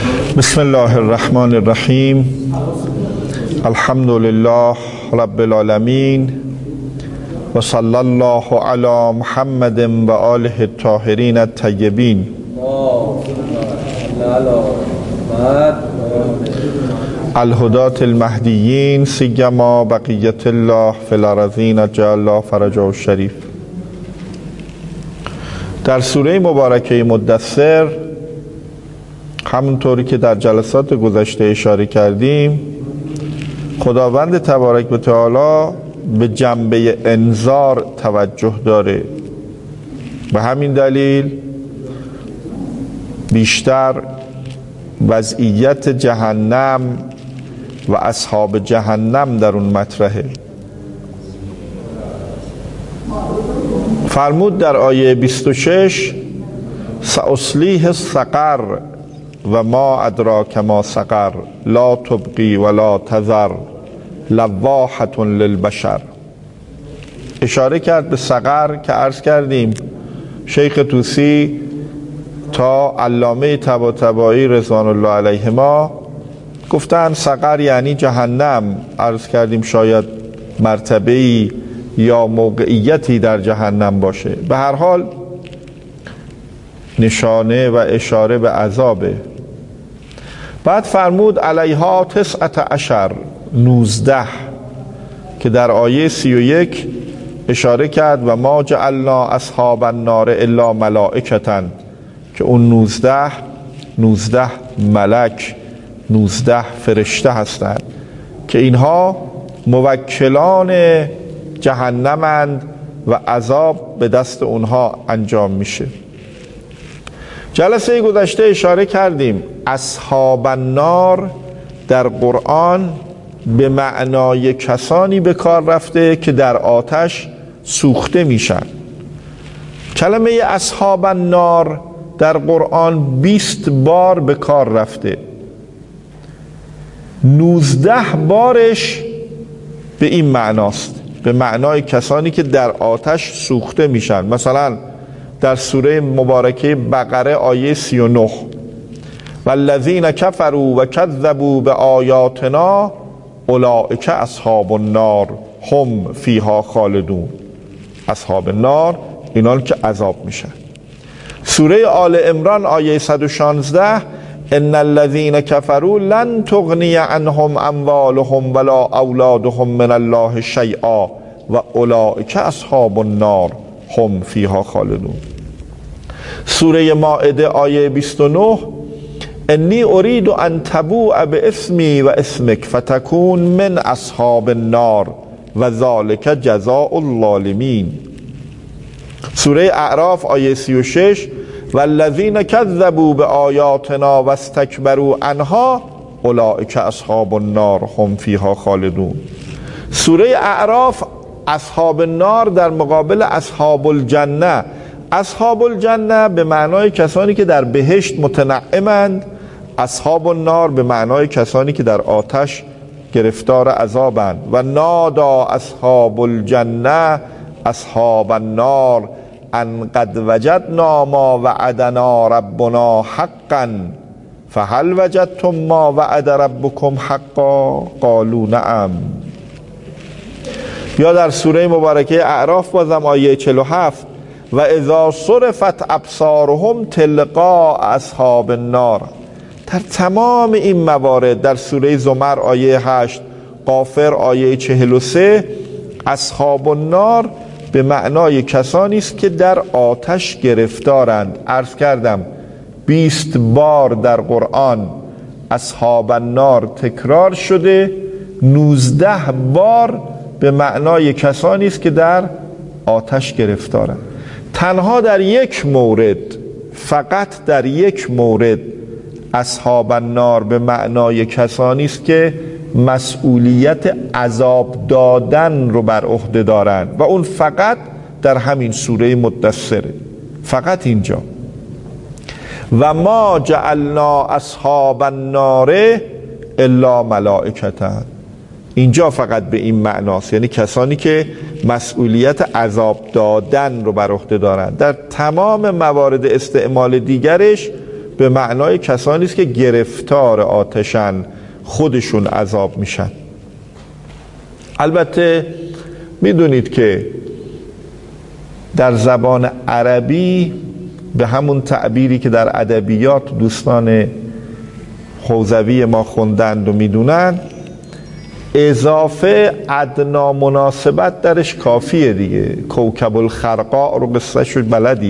بسم الله الرحمن الرحیم. الحمد لله رب العالمین و صلی الله علی محمد و آله الطاهرین الطیبین. الهداة المهدیین سیما بقیت الله فی الارضین جعل الله فرجه الشریف. در سوره مبارکه مدثر همونطوری که در جلسات گذشته اشاره کردیم، خداوند تبارک و تعالی به جنبه انذار توجه داره. به همین دلیل بیشتر وضعیت جهنم و اصحاب جهنم در اون مطرحه. فرمود در آیه 26: سأصلیه سقر و ما ادراک ما سقر لا تبقی ولا تذر لواحة للبشر. اشاره کرد به سقر که عرض کردیم شیخ طوسی تا علامه طباطبایی رضوان الله علیهما گفتن سقر یعنی جهنم. عرض کردیم شاید مرتبه‌ای یا موقعیتی در جهنم باشه. به هر حال نشانه و اشاره به عذابه. بعد فرمود علیها 19 19 که در آیه 31 اشاره کرد و ما جعلنا اصحاب النار الا ملائکة، که اون 19 ملک 19 فرشته هستند که اینها موکلان جهنمند و عذاب به دست اونها انجام میشه. جلسه گذشته اشاره کردیم اصحاب النار در قرآن به معنای کسانی به کار رفته که در آتش سوخته میشن. کلمه اصحاب النار در قرآن 20 بار به کار رفته. 19 بارش به این معناست، به معنای کسانی که در آتش سوخته میشن. مثلا در سوره مبارکه بقره آیه 39 والذین کفروا و کذبوا بآیاتنا اولئک اصحاب النار هم فیها خالدون. اصحاب النار اینان که عذاب میشن. سوره آل عمران آیه 116 ان الذین کفروا لن تغنی عنهم اموالهم ولا اولادهم من الله شیئا و اولئک اصحاب النار هم فیها خالدون. سوره مائده آیه 29 انی ارید ان تبوء باسمی و اسمک فتکون من اصحاب النار و ذلک جزاء الظالمین. سوره اعراف آیه 36 والذین کذبوا بآیاتنا واستکبروا عنها اولئک اصحاب النار هم فیها خالدون. سوره اعراف اصحاب النار در مقابل اصحاب الجنه. اصحاب الجنه به معنای کسانی که در بهشت متنعمند، اصحاب النار به معنای کسانی که در آتش گرفتار عذابند. و نادا اصحاب الجنه اصحاب النار ان قد وجدنا ما وعدنا ربنا حقا فهل وجدتم ما وعد ربكم حقا قالوا نعم. یا در سوره مبارکه اعراف بازم آیه 47 و اذا صرفت ابصارهم تلقاء اصحاب النار. در تمام این موارد در سوره زمر آیه 8، غافر آیه 43 اصحاب النار به معنای کسانی است که در آتش گرفتارند. عرض کردم 20 بار در قرآن اصحاب النار تکرار شده، 19 بار به معنای کسانی است که در آتش گرفتارند. تنها در یک مورد، فقط در یک مورد اصحاب النار به معنای کسانی است که مسئولیت عذاب دادن رو بر عهده دارند و اون فقط در همین سوره مدثره، فقط اینجا. و ما جعلنا اصحاب النار الا ملائکة. اینجا فقط به این معناست، یعنی کسانی که مسئولیت عذاب دادن رو بر عهده دارند. در تمام موارد استعمال دیگرش به معنای کسانی است که گرفتار آتشن، خودشون عذاب میشن. البته میدونید که در زبان عربی به همون تعبیری که در ادبیات دوستان حوزوی ما خوندند و میدونن، اضافه ادنا مناسبت درش کافیه دیگه. کوکب الخرقاء رو قصه شد بلدید.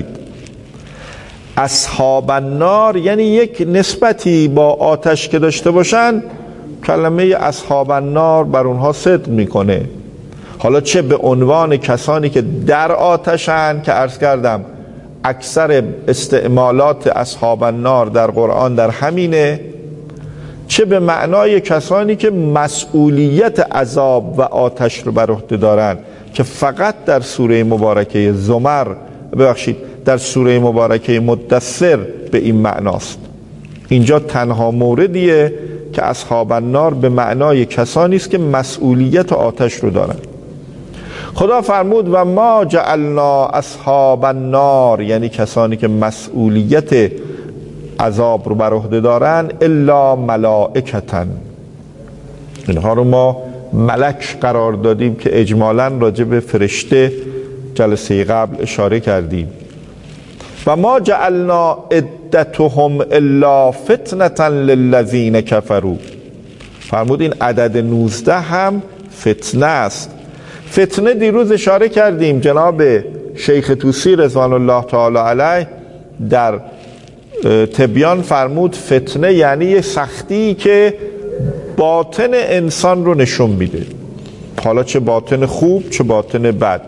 اصحاب النار یعنی یک نسبتی با آتش که داشته باشن، کلمه اصحاب النار بر اونها صدق میکنه. حالا چه به عنوان کسانی که در آتشن که عرض کردم اکثر استعمالات اصحاب النار در قرآن در همینه، چه به معنای کسانی که مسئولیت عذاب و آتش رو بر عهده دارن که فقط در سوره مبارکه زمر، در سوره مبارکه مدثر به این معناست. اینجا تنها موردیه که اصحاب النار به معنای کسانی است که مسئولیت آتش رو دارن. خدا فرمود و ما جعلنا اصحاب النار، یعنی کسانی که مسئولیت عذاب رو بر عهده دارن، الا ملائکتن، اینها رو ما ملک قرار دادیم که اجمالاً راجع به فرشته جلسه قبل اشاره کردیم. و ما جعلنا عدتهم الا فتنة للذین کفروا، فرمود این عدد 19 هم فتنه است. فتنه دیروز اشاره کردیم، جناب شیخ طوسی رضوان الله تعالی علیه در تبیان فرمود فتنه یعنی یه سختی که باطن انسان رو نشون میده، حالا چه باطن خوب چه باطن بد،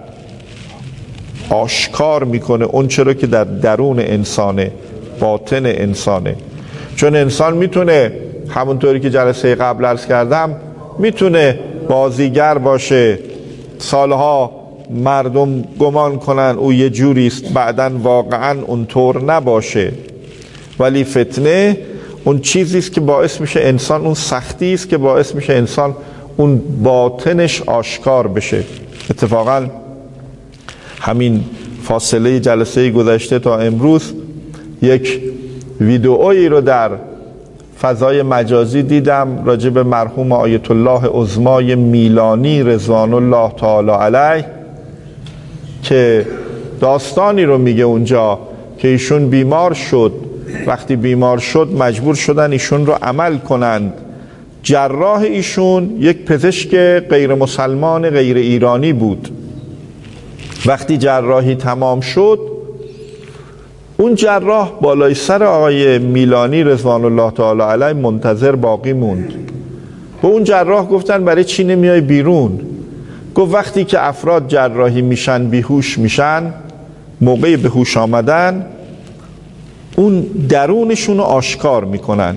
آشکار میکنه اون چرا که در درون انسانه، باطن انسانه. چون انسان میتونه همونطوری که جلسه قبل عرض کردم میتونه بازیگر باشه، سالها مردم گمان کنن او یه جوریست، بعدن واقعا اونطور نباشه. ولی فتنه اون چیزیست که باعث میشه انسان، اون سختی است که باعث میشه انسان اون باطنش آشکار بشه. اتفاقا همین فاصله جلسه گذشته تا امروز یک ویدئویی رو در فضای مجازی دیدم راجع به مرحوم آیت الله عظمای میلانی رضوان الله تعالی علیه که داستانی رو میگه اونجا که ایشون بیمار شد، وقتی بیمار شد مجبور شدن ایشون رو عمل کنند. جراح ایشون یک پزشک غیر مسلمان غیر ایرانی بود. وقتی جراحی تمام شد اون جراح بالای سر آقای میلانی رضوان الله تعالی علیه منتظر باقی موند. به اون جراح گفتن برای چی نمیای بیرون؟ گفت وقتی که افراد جراحی میشن بیهوش میشن، موقع بهوش آمدن اون درونشون رو آشکار میکنن،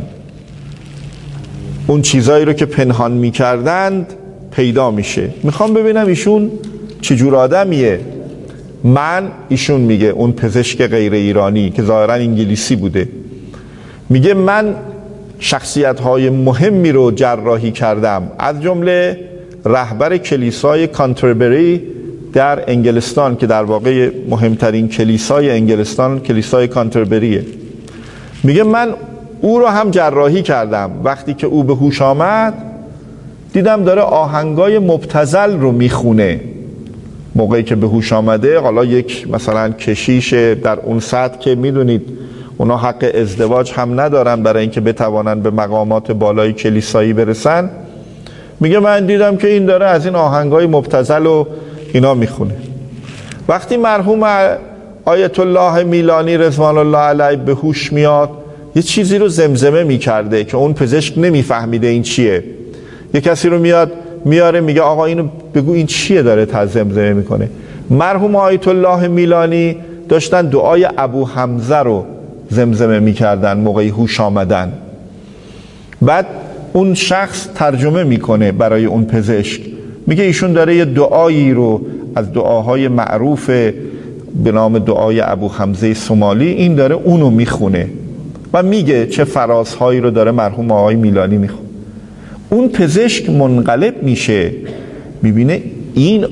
اون چیزایی رو که پنهان میکردند پیدا میشه. میخوام ببینم ایشون چجور آدمیه. ایشون میگه اون پزشک غیر ایرانی که ظاهرا انگلیسی بوده، میگه من شخصیت‌های مهمی رو جراحی کردم، از جمله رهبر کلیسای کانتربری در انگلستان که در واقع مهمترین کلیسای انگلستان کلیسای کانتربریه. میگه من او رو هم جراحی کردم. وقتی که او به هوش آمد دیدم داره آهنگای مبتذل رو میخونه. موقعی که به هوش آمده، حالا یک مثلا کشیش در اون سطح که میدونید اونا حق ازدواج هم ندارن برای اینکه بتوانن به مقامات بالای کلیسایی برسن، میگه من دیدم که این داره از این آهنگای مبتذل و اینا میخونه. وقتی مرحوم آیت الله میلانی رضوان الله علیه به هوش میاد یه چیزی رو زمزمه میکرده که اون پزشک نمیفهمیده این چیه. یه کسی رو میاره میگه آقا اینو بگو این چیه داره زمزمه میکنه. مرحوم آیت الله میلانی داشتن دعای ابو حمزه رو زمزمه میکردن موقعی هوش آمدن. بعد اون شخص ترجمه میکنه برای اون پزشک، میگه ایشون داره یه دعایی رو از دعاهای معروف به نام دعای ابو حمزه سومالی، این داره اونو میخونه و میگه چه فرازهایی رو داره مرحوم آقای میلانی میخونه. اون پزشک منقلب میشه، میبینه این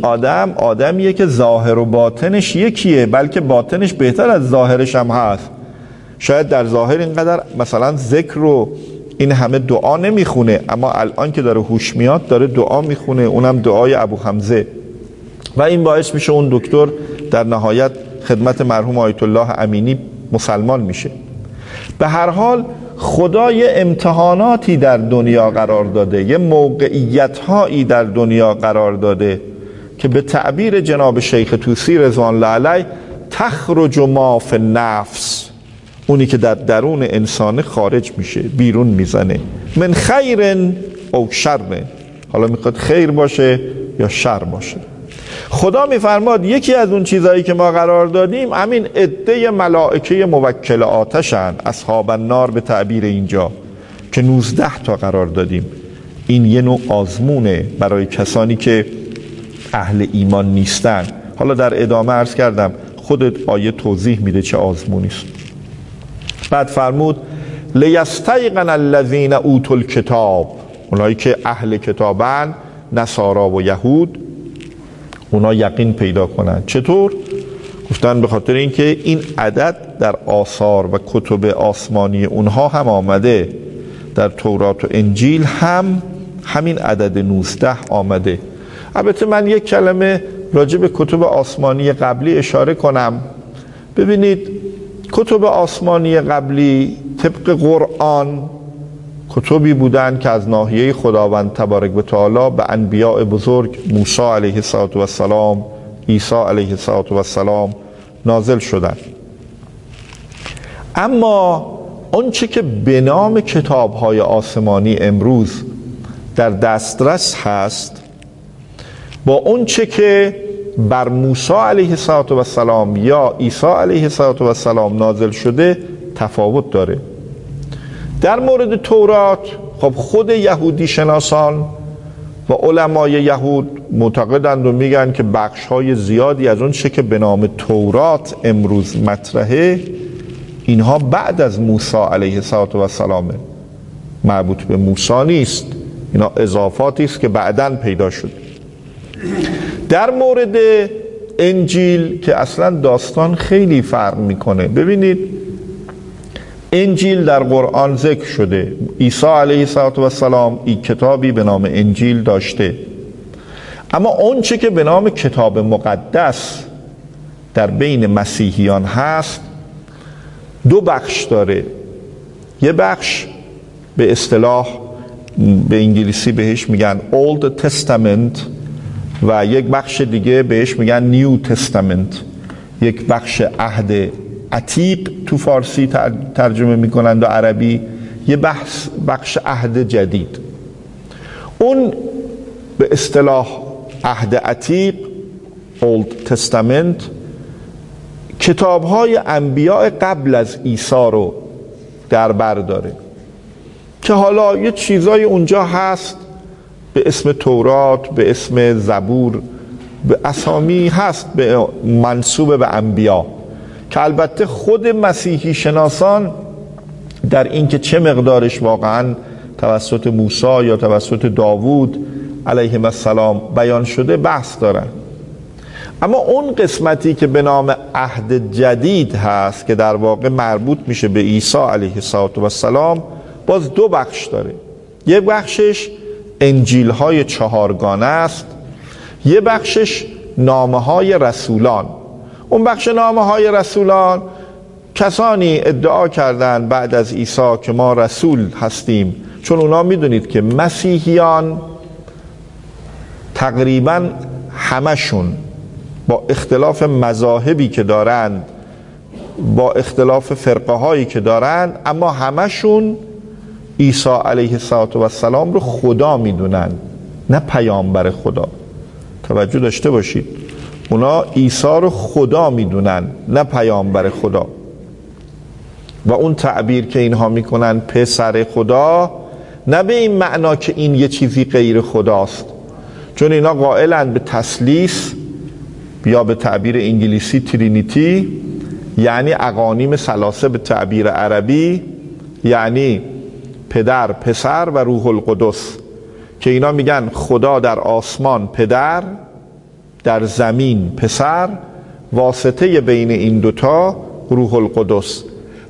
آدمیه که ظاهر و باطنش یکیه، بلکه باطنش بهتر از ظاهرش هم هست. شاید در ظاهر اینقدر مثلا ذکر رو این همه دعا نمیخونه، اما الان که داره هوش میاد داره دعا میخونه، اونم دعای ابو حمزه، و این باعث میشه اون دکتر در نهایت خدمت مرحوم آیت الله امینی مسلمان میشه. به هر حال خدا یه امتحاناتی در دنیا قرار داده، یه موقعیت‌هایی در دنیا قرار داده که به تعبیر جناب شیخ طوسی رضوان الله علیه تخرج ما فی النفس، اونی که در درون انسان خارج میشه، بیرون میزنه، من خیر او شر، حالا میخواد خیر باشه یا شر باشه. خدا میفرماد یکی از اون چیزایی که ما قرار دادیم همین عده ملائکه موکل آتشن، اصحاب النار به تعبیر اینجا، که 19 تا قرار دادیم. این یه نوع آزمونه برای کسانی که اهل ایمان نیستن. حالا در ادامه عرض کردم خود آیه توضیح میده چه آزمونی است. بعد فرمود لیستیقن الذین اوتوا الکتاب، اونایی که اهل کتابن، نصارا و یهود، اونا یقین پیدا کنن. چطور؟ گفتن به خاطر اینکه این عدد در آثار و کتب آسمانی اونها هم آمده، در تورات و انجیل هم همین عدد 19 آمده. البته من یک کلمه راجع به کتب آسمانی قبلی اشاره کنم. ببینید کتب آسمانی قبلی طبق قرآن کتبی بودن که از ناحیه خداوند تبارک و تعالی به انبیاء بزرگ موسی علیه السلام، عیسی علیه السلام نازل شدن. اما آنچه که به نام کتاب‌های آسمانی امروز در دسترس هست با آنچه که بر موسی علیه السلام یا عیسی علیه السلام نازل شده تفاوت داره. در مورد تورات خب خود یهودی شناسان و علمای یهود معتقدند و میگن که بخش‌های زیادی از اون چه که به نام تورات امروز مطرحه اینها بعد از موسی علیه السلام، مربوط به موسی نیست، اینا اضافاتی است که بعداً پیدا شد. در مورد انجیل که اصلا داستان خیلی فرق میکنه. ببینید انجیل در قرآن ذکر شده، عیسی علیه السلام این کتابی به نام انجیل داشته، اما اونچه که به نام کتاب مقدس در بین مسیحیان هست دو بخش داره. یه بخش به اصطلاح به انگلیسی بهش میگن Old Testament و یک بخش دیگه بهش میگن New Testament. یک بخش عهد عتیق تو فارسی ترجمه میکنند و عربی، یه بخش عهد جدید. اون به اصطلاح عهد عتیق Old Testament کتاب‌های انبیاء قبل از عیسی رو در بر داره که حالا یه چیزای اونجا هست به اسم تورات، به اسم زبور، به اسامی هست به منسوب به انبیا، که البته خود مسیحی شناسان در این که چه مقدارش واقعا توسط موسی یا توسط داوود علیهم السلام بیان شده بحث دارن. اما اون قسمتی که به نام عهد جدید هست که در واقع مربوط میشه به عیسی علیه السلام باز دو بخش داره. یه بخشش انجیل های 4 گانه است، یه بخشش نامه های رسولان. اون بخش نامه های رسولان کسانی ادعا کردند بعد از عیسی که ما رسول هستیم، چون اونا میدونید که مسیحیان تقریبا همشون با اختلاف مذاهبی که دارند، با اختلاف فرقه هایی که دارند، اما همشون عیسی علیه السلام رو خدا میدونن، نه پیامبر خدا. توجه داشته باشید، اونا عیسی رو خدا میدونن نه پیامبر خدا. و اون تعبیر که اینها میکنن پسر خدا، نه به این معنا که این یه چیزی غیر خداست، چون اینا قائلن به تثلیث یا به تعبیر انگلیسی ترینیتی، یعنی اقانیم ثلاثه به تعبیر عربی، یعنی پدر، پسر و روح القدس، که اینا میگن خدا در آسمان پدر، در زمین پسر، واسطه بین این دوتا روح القدس. و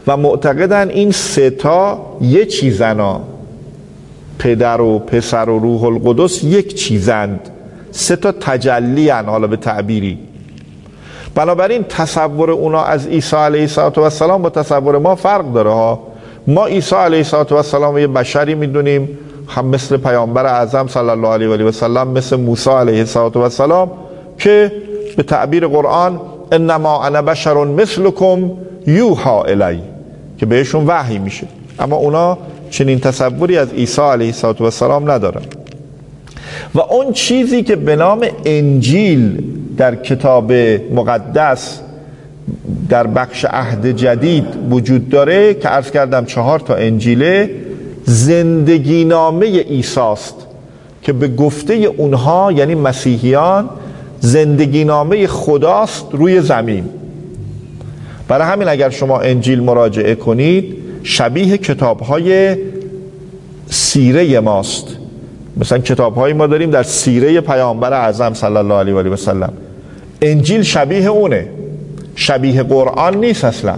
و معتقدن این سه تا یک چیزن، پدر و پسر و روح القدس یک چیزند، سه تا تجلی هن، حالا به تعبیری. بنابراین تصور اونا از عیسی علیه السلام با تصور ما فرق داره ها. ما عیسی علیه السلام یه بشری میدونیم، هم مثل پیامبر اعظم صلی الله علیه و سلم، مثل موسی علیه السلام که به تعبیر قرآن انما انا بشر مثلکم یوحی الی، که بهشون وحی میشه. اما اونا چنین تصوری از عیسی علیه السلام ندارن. و اون چیزی که به نام انجیل در کتاب مقدس در بخش عهد جدید وجود داره که عرض کردم 4 تا انجیله، زندگی نامه عیسی است که به گفته اونها یعنی مسیحیان زندگی نامه خداست روی زمین. برای همین اگر شما انجیل مراجعه کنید شبیه کتاب‌های سیره ماست. مثلا کتاب‌های ما داریم در سیره پیامبر اعظم صلی الله علیه و سلم، انجیل شبیه اونه، شبیه قرآن نیست اصلا.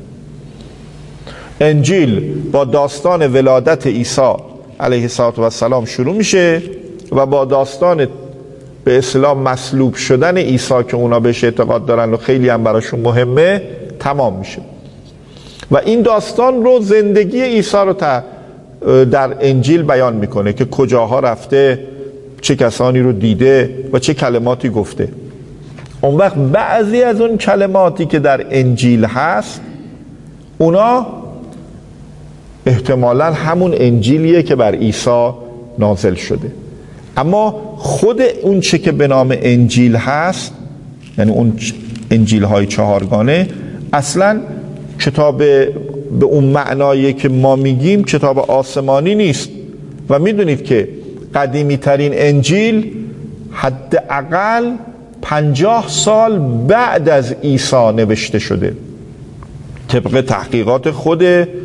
انجیل با داستان ولادت عیسی علیه السلام شروع میشه و با داستان به اصطلاح مصلوب شدن عیسی که اونا بهش اعتقاد دارن و خیلی هم براشون مهمه تمام میشه. و این داستان رو زندگی عیسی رو در انجیل بیان میکنه که کجاها رفته، چه کسانی رو دیده و چه کلماتی گفته. اون وقت بعضی از اون کلماتی که در انجیل هست اونا احتمالاً همون انجیلیه که بر عیسی نازل شده، اما خود اون چه که به نام انجیل هست، یعنی اون انجیل های 4گانه، اصلاً کتاب به اون معنایی که ما میگیم کتاب آسمانی نیست. و میدونید که قدیمی ترین انجیل حداقل 50 سال بعد از عیسی نوشته شده طبق تحقیقات خود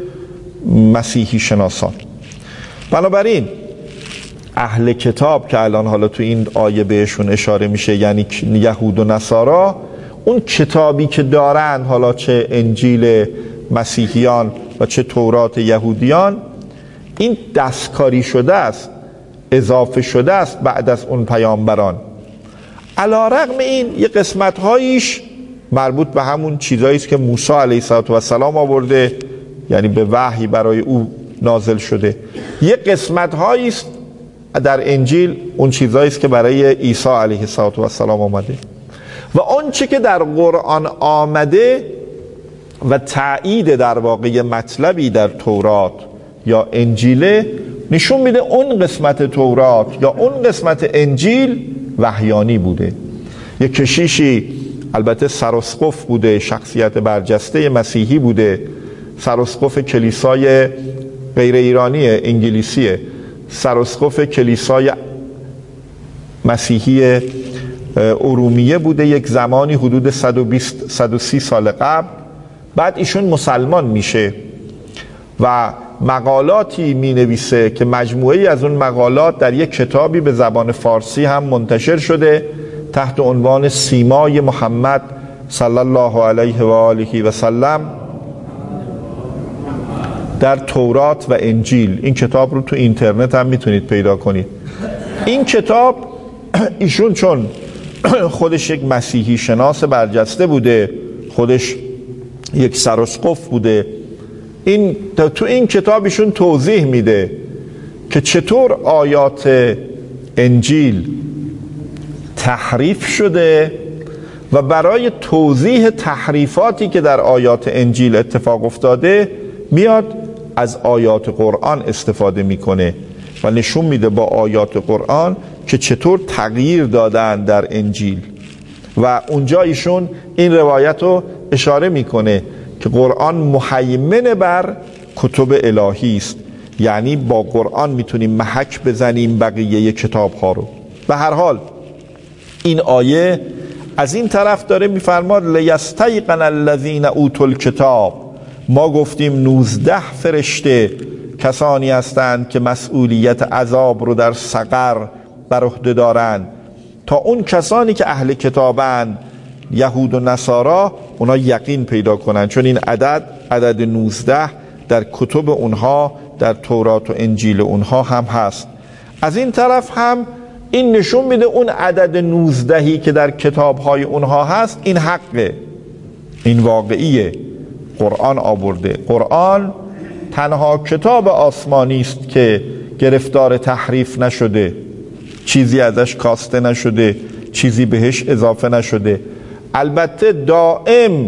مسیحی شناسان. بنابراین اهل کتاب که الان حالا تو این آیه بهشون اشاره میشه، یعنی یهود و نصارا، اون کتابی که دارن، حالا چه انجیل مسیحیان و چه تورات یهودیان، این دستکاری شده است، اضافه شده است بعد از اون پیامبران. علی رغم این یه قسمت هاییش مربوط به همون چیزایی است که موسی علیه السلام آورده، یعنی به وحی برای او نازل شده. یه قسمت هایی است در انجیل اون چیزایی است که برای عیسی علیه السلام آمده. و اون چی که در قرآن آمده و تایید در واقع مطلبی در تورات یا انجیل نشون میده اون قسمت تورات یا اون قسمت انجیل وحیانی بوده. یک کشیشی، البته سراسقف بوده، شخصیت برجسته مسیحی بوده، سراسقف کلیسای غیر ایرانی انگلیسیه، سراسقف کلیسای مسیحی ارومیه بوده یک زمانی حدود 130 سال قبل. بعد ایشون مسلمان میشه و مقالاتی می نویسه که مجموعی از اون مقالات در یک کتابی به زبان فارسی هم منتشر شده تحت عنوان سیمای محمد صلی الله علیه و آله و سلم در تورات و انجیل. این کتاب رو تو اینترنت هم میتونید پیدا کنید. این کتاب ایشون چون خودش یک مسیحی شناس برجسته بوده، خودش یک سراسقف بوده، تو این کتاب ایشون توضیح میده که چطور آیات انجیل تحریف شده و برای توضیح تحریفاتی که در آیات انجیل اتفاق افتاده میاد از آیات قرآن استفاده میکنه و نشون میده با آیات قرآن که چطور تغییر دادن در انجیل. و اونجا ایشون این روایت رو اشاره میکنه که قرآن مهیمن بر کتب الهی است، یعنی با قرآن میتونیم محک بزنیم بقیه کتاب ها رو. به هر حال این آیه از این طرف داره میفرماد لیستیقن الذین اوتوا الکتاب، ما گفتیم 19 فرشته کسانی هستند که مسئولیت عذاب رو در سقر بر عهده دارند، تا اون کسانی که اهل کتابند یهود و نصارا اونا یقین پیدا کنن، چون این عدد عدد 19 در کتب اونها، در تورات و انجیل اونها هم هست. از این طرف هم این نشون میده اون عدد 19 که در کتابهای اونها هست این حقه، این واقعیه، قرآن آورده. قرآن تنها کتاب آسمانی است که گرفتار تحریف نشده، چیزی ازش کاسته نشده، چیزی بهش اضافه نشده. البته دائم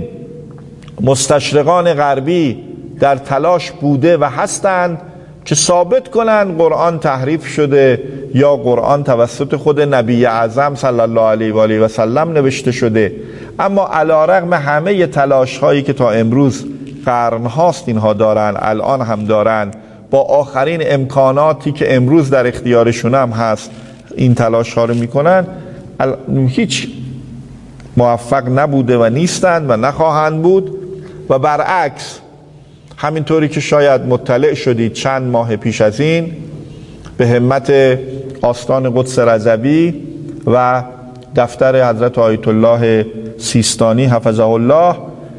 مستشرقان غربی در تلاش بوده و هستند که ثابت کنند قرآن تحریف شده یا قرآن توسط خود نبی اعظم صلی الله علیه و آله و سلم نوشته شده. اما علی‌رغم همه تلاش هایی که تا امروز قرن هاست اینها دارن، الان هم دارن، با آخرین امکاناتی که امروز در اختیارشون هم هست این تلاش ها رو میکنن، هیچ موفق نبوده و نیستند و نخواهند بود. و برعکس همینطوری که شاید مطلع شدید چند ماه پیش از این به همت آستان قدس رضوی و دفتر حضرت آیت الله سیستانی حفظه الله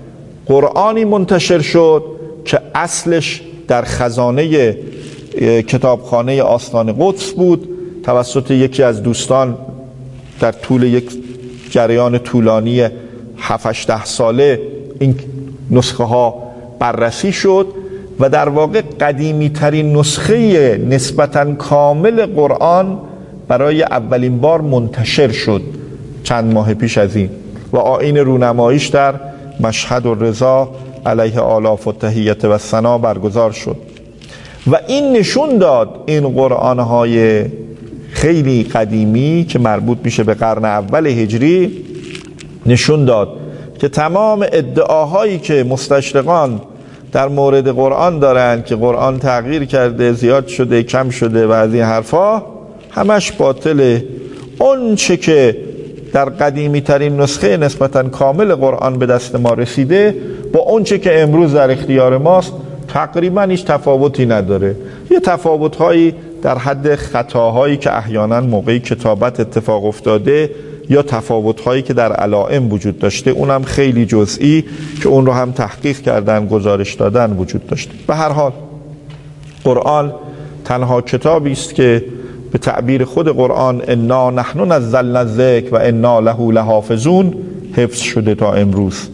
قرآنی منتشر شد که اصلش در خزانه کتابخانه آستان قدس بود، توسط یکی از دوستان در طول یک جریان طولانی 7-8 ساله این نسخه ها بررسی شد و در واقع قدیمی ترین نسخه نسبتاً کامل قرآن برای اولین بار منتشر شد چند ماه پیش از این و آیین رونماییش در مشهد الرضا علیه آلاف و تحیت و ثنا برگزار شد. و این نشون داد این قرآن‌های خیلی قدیمی که مربوط میشه به قرن اول هجری، نشون داد که تمام ادعاهایی که مستشرقان در مورد قرآن دارن که قرآن تغییر کرده، زیاد شده، کم شده و از این حرفا، همش باطله. اون چه که در قدیمی ترین نسخه نسبتاً کامل قرآن به دست ما رسیده با اون چه که امروز در اختیار ماست تقریبا هیچ تفاوتی نداره. یه تفاوت‌هایی در حد خطاهایی که احیانا موقعی کتابت اتفاق افتاده یا تفاوت‌هایی که در علائم وجود داشته، اونم خیلی جزئی که اون رو هم تحقیق کردن، گزارش دادن وجود داشته. به هر حال قرآن تنها کتابی است که به تعبیر خود قرآن انا نحن نزلنا الذکر و انا له لحافظون حفظ شده تا امروز.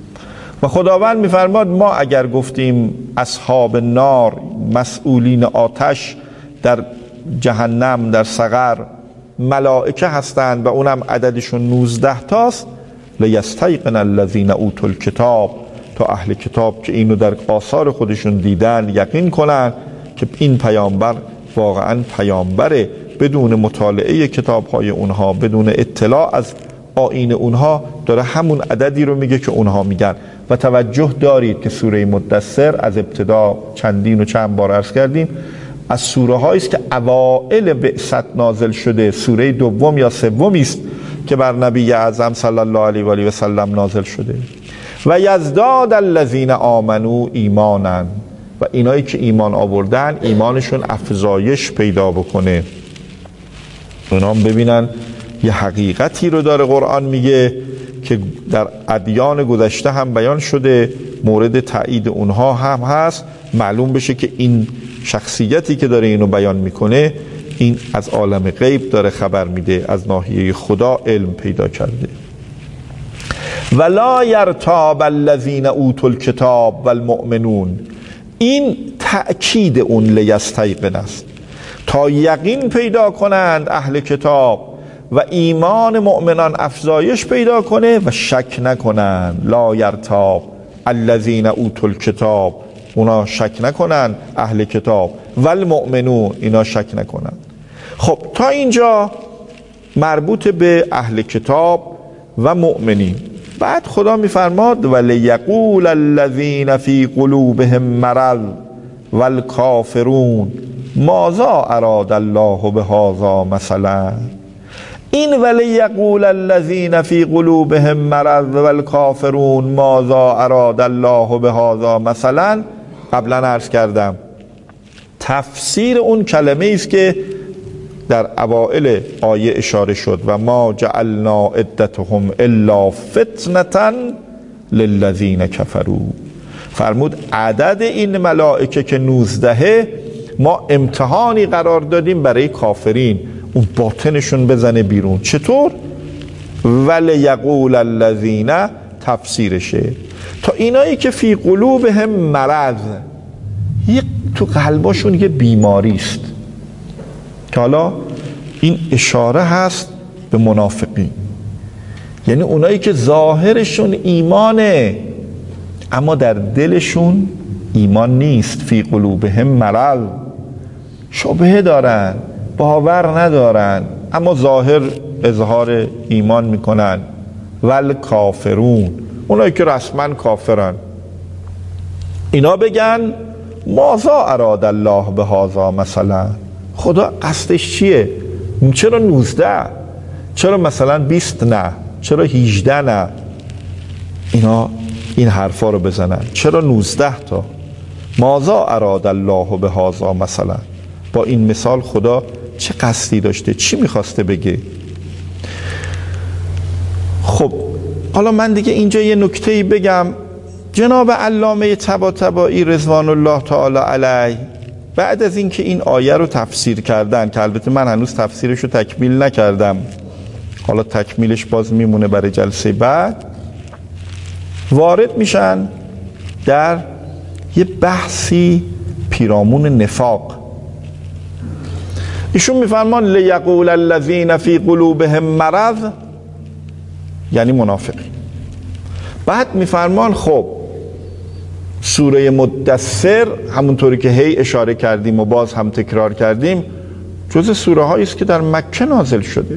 و خداوند می‌فرماد ما اگر گفتیم اصحاب نار، مسئولین آتش در جهنم، در سقر ملائکه هستند و اونم عددشون 19 تاست، لیستیقن الذین اوتوا الکتاب، تا اهل کتاب که اینو در آثار خودشون دیدن یقین کنن که این پیامبر واقعا پیامبره، بدون مطالعه کتاب‌های اونها، بدون اطلاع از آیین اونها داره همون عددی رو میگه که اونها میگن. و توجه دارید که سوره مدثر از ابتدا چندین و چند بار عرض کردیم از سوره هایی است که اوائل بعثت نازل شده، سوره دوم یا سومی است که بر نبی اعظم صلی الله علیه و آله و سلم نازل شده. و یزداد الذین آمنوا ایمانا، و اینایی که ایمان آوردن ایمانشون افزایش پیدا بکنه، اونا ببینن یه حقیقتی رو داره قرآن میگه که در ادیان گذشته هم بیان شده، مورد تایید اونها هم هست، معلوم بشه که این شخصیتی که داره اینو بیان میکنه این از عالم غیب داره خبر میده، از ناحیه خدا علم پیدا کرده. ولا یرتاب الذین اوتوا الکتاب والمؤمنون، این تأکید اون لیستیقن است، تا یقین پیدا کنند اهل کتاب و ایمان مؤمنان افزایش پیدا کنه و شک نکنند. لا یرتاب الذین اوتوا الکتاب، اونا شک نکنن اهل کتاب، والمؤمنون، اینا شک نکنن. خب تا اینجا مربوط به اهل کتاب و مؤمنین. بعد خدا میفرماد ولیقول الذین فی قلوبهم مرض والکافرون ماذا اراد الله بهذا مثلا. این ولیقول الذین فی قلوبهم مرض والکافرون ماذا اراد الله بهذا مثلا، قبلا عرض کردم تفسیر اون کلمه است که در اوائل آیه اشاره شد و ما جعلنا عدتهم الا فتنة للذین کفروا. فرمود عدد این ملائکه که 19 ما امتحانی قرار دادیم برای کافرین، اون باطنشون بزنه بیرون. چطور؟ ولیقول الذین، تفسیرشه تا اینایی که فی قلوبهم مرض، تو قلباشون یه بیماری است، که حالا این اشاره هست به منافقین، یعنی اونایی که ظاهرشون ایمانه اما در دلشون ایمان نیست. فی قلوبهم مرض، شبهه دارن، باور ندارن اما ظاهر اظهار ایمان میکنن. ول کافرون، اونایی که رسما کافرن، اینا بگن ماذا اراد الله به هذا، مثلا خدا قصدش چیه؟ چرا 19؟ چرا مثلا 20 نه؟ چرا 18 نه؟ اینا این حرفا رو بزنن. چرا 19 تا؟ ماذا اراد الله به هذا، مثلا با این مثال خدا چه قصدی داشته؟ چی میخواسته بگه؟ خب حالا من دیگه اینجا یه نکته‌ای بگم. جناب علامه طباطبایی رضوان الله تعالی علیه بعد از اینکه این آیه رو تفسیر کردن، که البته من هنوز تفسیرش رو تکمیل نکردم، حالا تکمیلش باز میمونه برای جلسه بعد، وارد میشن در یه بحثی پیرامون نفاق. ایشون میفرمان لیقول الذین فی قلوبهم مرض، یعنی منافقین. بعد میفرمان خب سوره مدثر، همونطوری که هی اشاره کردیم و باز هم تکرار کردیم، جز سوره هایی است که در مکه نازل شده.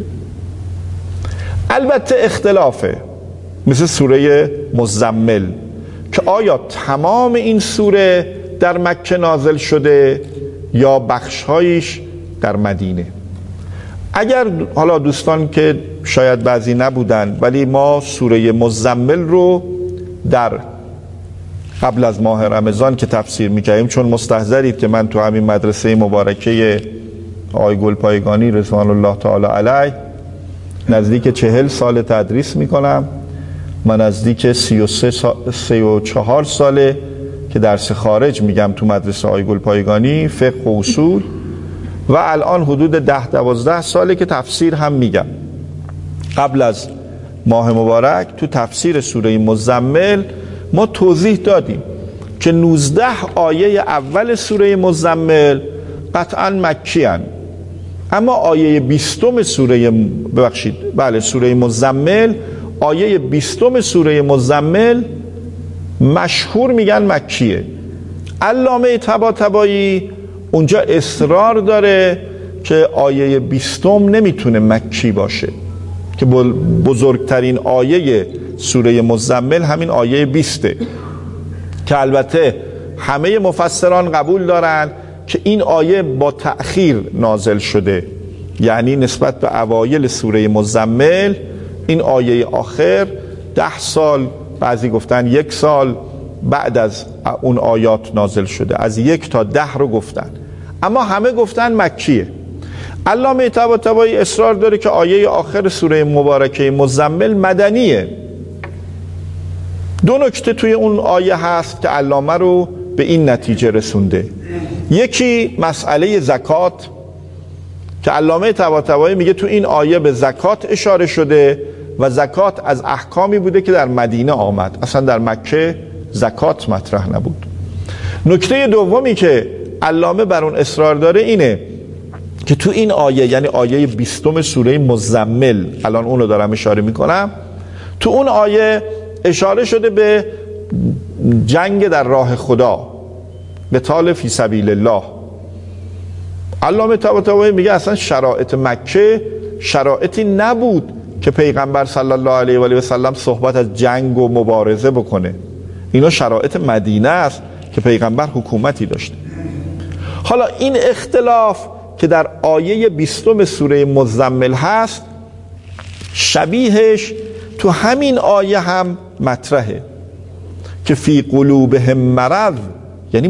البته اختلافه، مثل سوره مزمل که آیا تمام این سوره در مکه نازل شده یا بخشهایش در مدینه. اگر حالا دوستان که شاید بعضی نبودن، ولی ما سوره مزمل رو در قبل از ماه رمضان که تفسیر می‌کردیم، چون مستحضرید که من تو همین مدرسه مبارکه آقای گلپایگانی رضوان الله تعالی علیه نزدیک 40 سال تدریس میکنم، من نزدیک 34 ساله که درس خارج میگم تو مدرسه آقای گلپایگانی، فقه و اصول، و الان حدود 10-12 ساله که تفسیر هم میگم. قبل از ماه مبارک تو تفسیر سوره مزمل ما توضیح دادیم که 19 آیه اول سوره مزمل قطعا مکی هن، اما آیه 20 سوره مزمل، آیه 20 سوره مزمل مشهور میگن مکیه. علامه طباطبایی اونجا اصرار داره که آیه 20 نمیتونه مکی باشه، که بزرگترین آیه سوره مزمل همین آیه 20، که البته همه مفسران قبول دارن که این آیه با تأخیر نازل شده، یعنی نسبت به اوایل سوره مزمل این آیه آخر 10 سال، بعضی گفتن 1 سال بعد از اون آیات نازل شده، از 1 تا 10 رو گفتن، اما همه گفتن مکیه. علامه طباطبایی اصرار داره که آیه آخر سوره مبارکه مزمل مدنیه. 2 نکته توی اون آیه هست که علامه رو به این نتیجه رسونده. یکی مسئله زکات، که علامه طباطبایی میگه تو این آیه به زکات اشاره شده و زکات از احکامی بوده که در مدینه آمد، اصلا در مکه زکات مطرح نبود. نکته دومی که علامه بر اون اصرار داره اینه که تو این آیه، یعنی آیه 20 سوره مزمل، الان اون رو دارم اشاره میکنم، تو اون آیه اشاره شده به جنگ در راه خدا، قتال فی سبیل الله. علامه طباطبایی میگه اصلا شرایط مکه شرایطی نبود که پیغمبر صلی الله علیه و آله و سلم صحبت از جنگ و مبارزه بکنه، اینا شرایط مدینه است که پیغمبر حکومتی داشته. حالا این اختلاف که در آیه 20 سوره مزمل هست، شبیهش تو همین آیه هم مطرحه که فی قلوبهم مرض، یعنی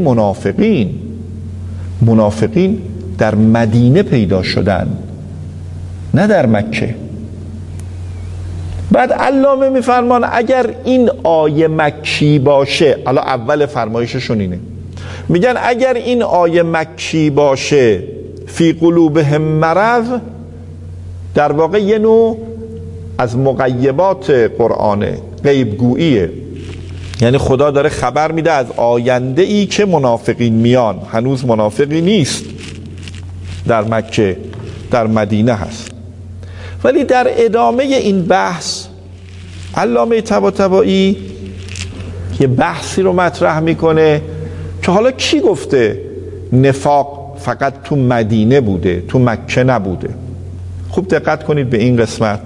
منافقین در مدینه پیدا شدن، نه در مکه. بعد علامه میفرمان اگر این آیه مکی باشه، حالا اول فرمایششون اینه، میگن اگر این آیه مکی باشه فی قلوبهم مرض، در واقع یه نوع از مغیبات قرآنه، غیبگوییه، یعنی خدا داره خبر میده از آینده ای که منافقین میان. هنوز منافقی نیست در مکه، در مدینه هست. ولی در ادامه این بحث علامه طباطبایی یه بحثی رو مطرح میکنه که حالا کی گفته نفاق فقط تو مدینه بوده، تو مکه نبوده؟ خوب دقت کنید به این قسمت.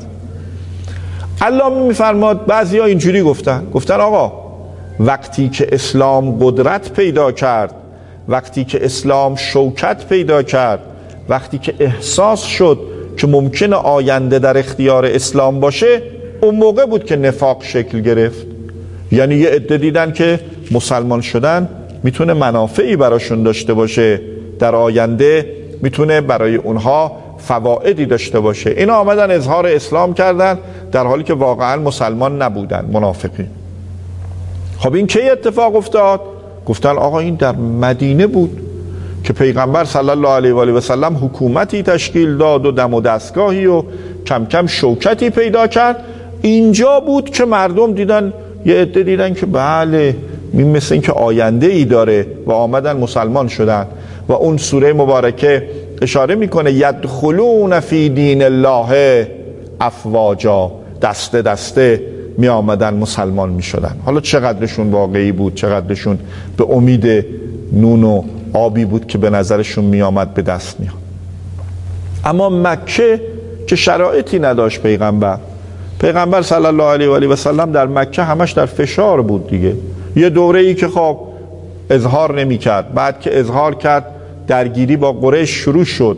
علامه میفرماد بعضیا اینجوری گفتن آقا وقتی که اسلام قدرت پیدا کرد، وقتی که اسلام شوکت پیدا کرد، وقتی که احساس شد که ممکنه آینده در اختیار اسلام باشه، اون موقع بود که نفاق شکل گرفت. یعنی یه عده دیدن که مسلمان شدن میتونه منافعی براشون داشته باشه، در آینده میتونه برای اونها فوائدی داشته باشه. اینا آمدن اظهار اسلام کردن در حالی که واقعا مسلمان نبودن، منافقین. خب این کی اتفاق افتاد؟ گفتن آقا این در مدینه بود که پیغمبر صلی الله علیه و آله و سلم حکومتی تشکیل داد و دم و دستگاهی و کم کم شوکتی پیدا کرد. اینجا بود که مردم دیدن، یه عده دیدن که بله این مثل این که آینده ای داره و آمدن مسلمان شدن. و اون سوره مبارکه اشاره میکنه یدخلون فی دین الله افواجا، دسته دسته می آمدن مسلمان می شدن. حالا چقدرشون واقعی بود، چقدرشون به امید نون و آبی بود که به نظرشون می آمد به دست میاد. اما مکه که شرایطی نداشت، پیغمبر صلی الله علیه و آله و سلم در مکه همش در فشار بود دیگه. یه دوره ای که خب اظهار نمی کرد، بعد که اظهار کرد درگیری با قریش شروع شد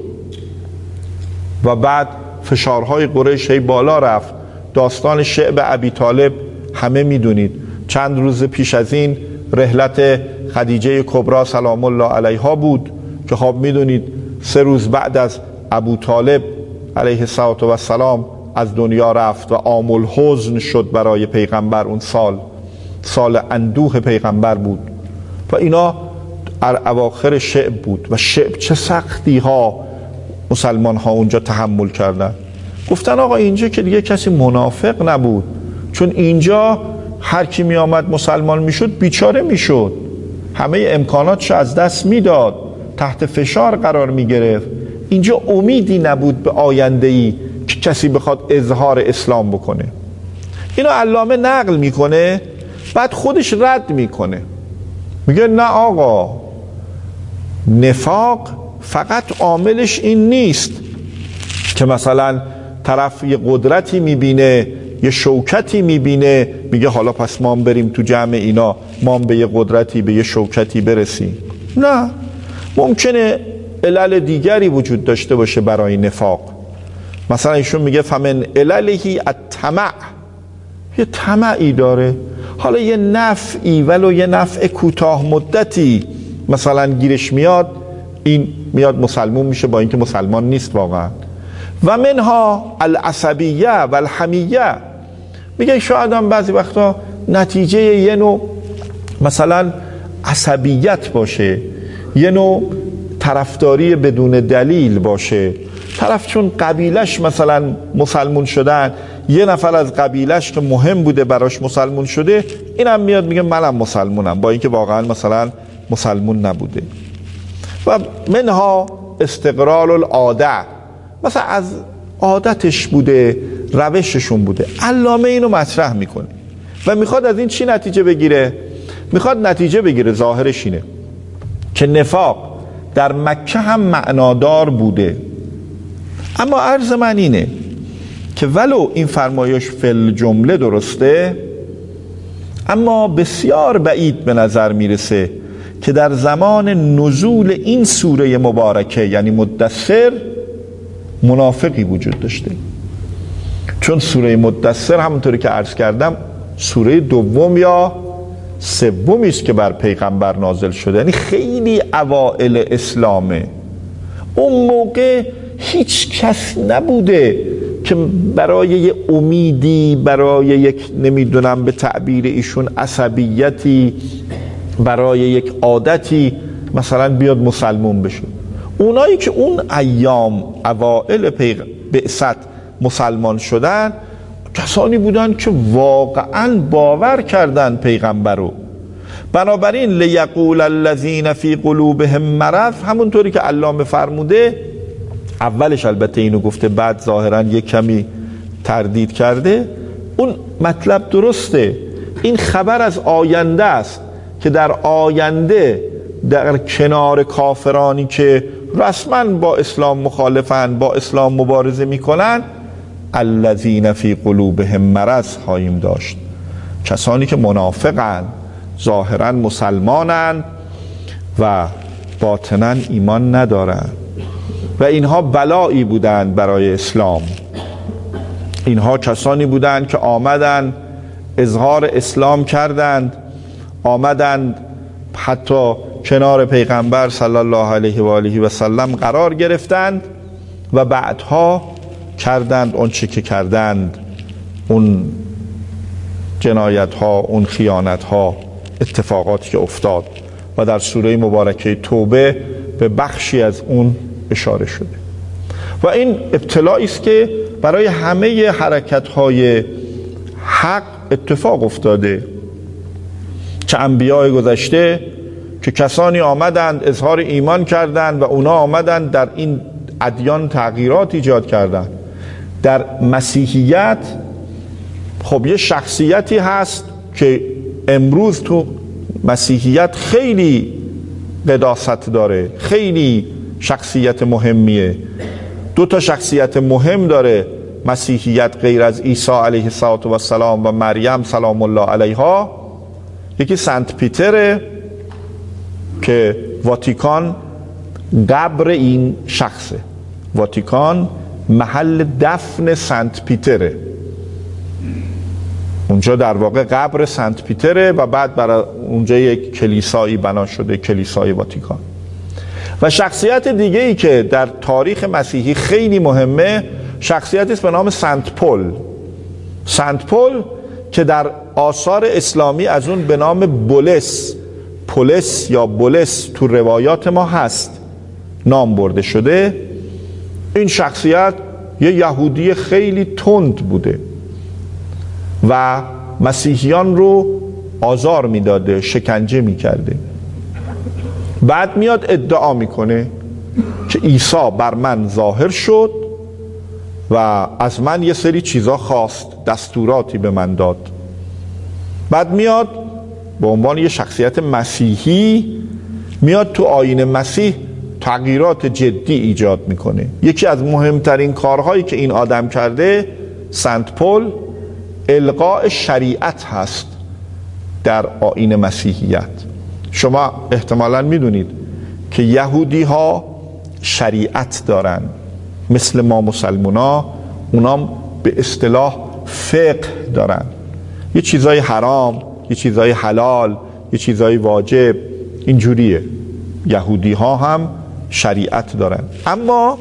و بعد فشارهای قریش هی بالا رفت. داستان شعب ابی طالب همه میدونید. چند روز پیش از این رحلت خدیجه کبرا سلام الله علیها بود که خب میدونید 3 روز بعد از ابو طالب علیه السلام از دنیا رفت و عام الحزن شد برای پیغمبر. اون سال اندوه پیغمبر بود و اینا اواخر شعب بود و شعب چه سختی ها مسلمان ها اونجا تحمل کردن. گفتن آقا اینجا که دیگه کسی منافق نبود، چون اینجا هر کی می آمد مسلمان می شد بیچاره می شد، همه امکاناتش از دست می داد، تحت فشار قرار می گرفت. اینجا امیدی نبود به آینده‌ای که کسی بخواد اظهار اسلام بکنه. اینو علامه نقل میکنه، بعد خودش رد میکنه، میگه نه آقا، نفاق فقط عاملش این نیست که مثلا طرف یه قدرتی میبینه، یه شوکتی میبینه، میگه حالا پس ما بریم تو جمع اینا، ما به یه قدرتی، به یه شوکتی برسیم. نه، ممکنه علل دیگری وجود داشته باشه برای نفاق. مثلا ایشون میگه فمن عللهی الطمع، یه طمعی داره، حالا یه نفعی ولو یه نفع کوتاه مدتی مثلا گیرش میاد، این میاد مسلمون میشه با اینکه مسلمان نیست واقعا. و منها العصبیه و الحمیه، میگه شاید هم بعضی وقتا نتیجه یه نوع مثلا عصبیت باشه، یه نوع طرفداری بدون دلیل باشه. طرف چون قبیلش مثلا مسلمون شدن، یه نفر از قبیلش که مهم بوده براش مسلمون شده، اینم میاد میگه منم مسلمونم، با اینکه واقعا مثلا مسلمون نبوده. و منها استقرار العاده، مثلا از عادتش بوده، روششون بوده. علامه اینو مطرح میکنه و میخواد از این چی نتیجه بگیره؟ میخواد نتیجه بگیره، ظاهرش اینه که نفاق در مکه هم معنادار بوده. اما عرض من اینه که ولو این فرمایش فل جمله درسته، اما بسیار بعید به نظر میرسه که در زمان نزول این سوره مبارکه یعنی مدثر منافقی وجود داشته. چون سوره مدثر همونطوری که عرض کردم سوره دوم یا سومی است که بر پیغمبر نازل شده، یعنی خیلی اوائل اسلامه. اون موقع هیچ کس نبوده که برای یه امیدی، برای یک نمیدونم به تعبیر ایشون عصبیتی، برای یک عادتی مثلا بیاد مسلمون بشه. اونایی که اون ایام اوائل بعثت مسلمان شدن کسانی بودن که واقعا باور کردن پیغمبر رو. بنابراین لیقول الذین فی قلوبهم مرض، همونطوری که علامه فرموده، اولش البته اینو گفته بعد ظاهرا یک کمی تردید کرده، اون مطلب درسته. این خبر از آینده است که در آینده در کنار کافرانی که رسما با اسلام مخالفن، با اسلام مبارزه میکنن، الذین فی قلوبهم مرض خواهیم داشت. کسانی که منافقن، ظاهرا مسلمانن و باطنا ایمان ندارن و اینها بلایی بودند برای اسلام. اینها کسانی بودند که آمدند اظهار اسلام کردند، آمدند حتی کنار پیغمبر صلی الله علیه و آله و سلم قرار گرفتند و بعدها کردند اون چه که کردند، اون جنایت ها، اون خیانت ها، اتفاقاتی که افتاد و در سوره مبارکه توبه به بخشی از اون اشاره شده. و این ابتلایی است که برای همه حرکت های حق اتفاق افتاده. چه انبیاء گذشته که کسانی آمدند اظهار ایمان کردند و اونا آمدند در این ادیان تغییرات ایجاد کردند. در مسیحیت خب یه شخصیتی هست که امروز تو مسیحیت خیلی قداست داره، خیلی شخصیت مهمیه. دو تا شخصیت مهم داره مسیحیت غیر از عیسی علیه السلام و مریم سلام الله علیها. یکی سنت پیتره که واتیکان قبر این شخصه، واتیکان محل دفن سنت پیتره، اونجا در واقع قبر سنت پیتره و بعد برای اونجا یک کلیسایی بنا شده، کلیسای واتیکان. و شخصیت دیگه ای که در تاریخ مسیحی خیلی مهمه، شخصیتی است به نام سنت پل. سنت پل که در آثار اسلامی از اون به نام بولس، پولس یا بولس تو روایات ما هست نام برده شده. این شخصیت یه یهودی خیلی تند بوده و مسیحیان رو آزار میداده، شکنجه میکرده. بعد میاد ادعا میکنه که عیسی بر من ظاهر شد و از من یه سری چیزا خواست، دستوراتی به من داد. بعد میاد به عنوان یه شخصیت مسیحی میاد تو آیین مسیح تغییرات جدی ایجاد میکنه. یکی از مهمترین کارهایی که این آدم کرده، سنت پل، الغاء شریعت هست در آیین مسیحیت. شما احتمالاً میدونید که یهودی ها شریعت دارن مثل ما مسلمونا، اونام به اصطلاح فقه دارن، یه چیزای حرام، یه چیزای حلال، یه چیزای واجب، اینجوریه. یهودی ها هم شریعت دارن، اما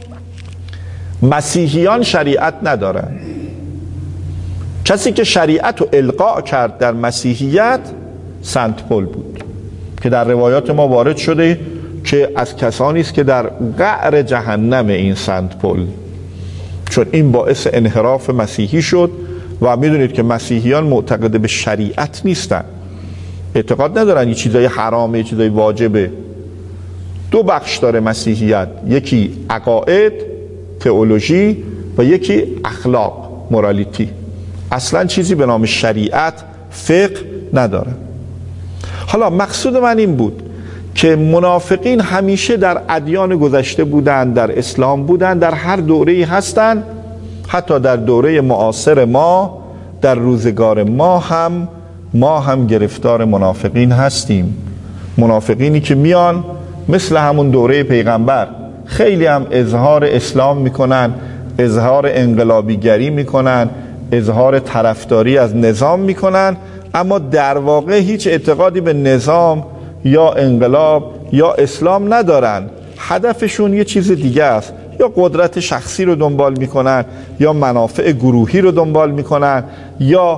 مسیحیان شریعت ندارن. کسی که شریعت رو القاء کرد در مسیحیت سنت پل بود که در روایات ما وارد شده که از کسانی است که در قعر جهنم این سنت پل، چون این باعث انحراف مسیحی شد. و میدونید که مسیحیان معتقد به شریعت نیستن، اعتقاد ندارن یه چیزای حرامه، یه چیزای واجبه. دو بخش داره مسیحیت، یکی عقاید، تئولوژی، و یکی اخلاق، مورالیتی. اصلا چیزی به نام شریعت، فقه نداره. حالا مقصود من این بود که منافقین همیشه در ادیان گذشته بودن، در اسلام بودن، در هر دوره‌ای هستن، حتی در دوره معاصر ما، در روزگار ما هم گرفتار منافقین هستیم. منافقینی که میان مثل همون دوره پیغمبر خیلی هم اظهار اسلام میکنن، اظهار انقلابیگری میکنن، اظهار طرفداری از نظام میکنن، اما در واقع هیچ اعتقادی به نظام یا انقلاب یا اسلام ندارن. هدفشون یه چیز دیگه است، یا قدرت شخصی رو دنبال میکنن، یا منافع گروهی رو دنبال میکنن، یا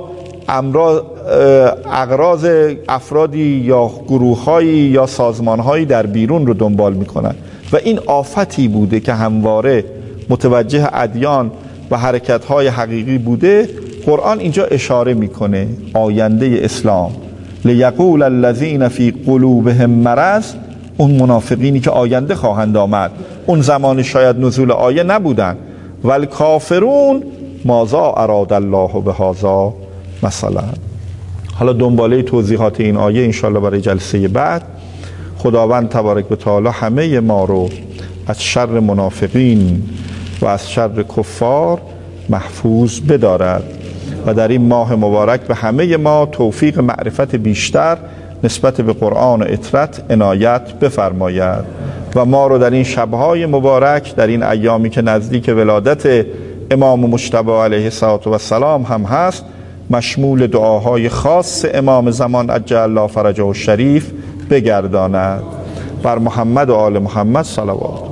اغراض افرادی یا گروه‌هایی یا سازمان‌هایی در بیرون رو دنبال میکنن و این آفتی بوده که همواره متوجه ادیان و حرکت‌های حقیقی بوده. قرآن اینجا اشاره میکنه آینده اسلام لیقول الذین فی قلوبهم مرض، اون منافقینی که آینده خواهند آمد، اون زمان شاید نزول آیه نبودن، والکافرون ماذا اراد الله بهذا مثلا. حالا دنباله توضیحات این آیه انشاءالله برای جلسه بعد. خداوند تبارک و تعالی همه ما رو از شر منافقین و از شر کفار محفوظ بدارد و در این ماه مبارک به همه ما توفیق معرفت بیشتر نسبت به قرآن و اطرت عنایت بفرماید و ما رو در این شبهای مبارک، در این ایامی که نزدیک ولادت امام مجتبی علیه السلام هم هست، مشمول دعاهای خاص امام زمان عجل الله فرجه الشریف بگرداند. بر محمد و آل محمد صلوات.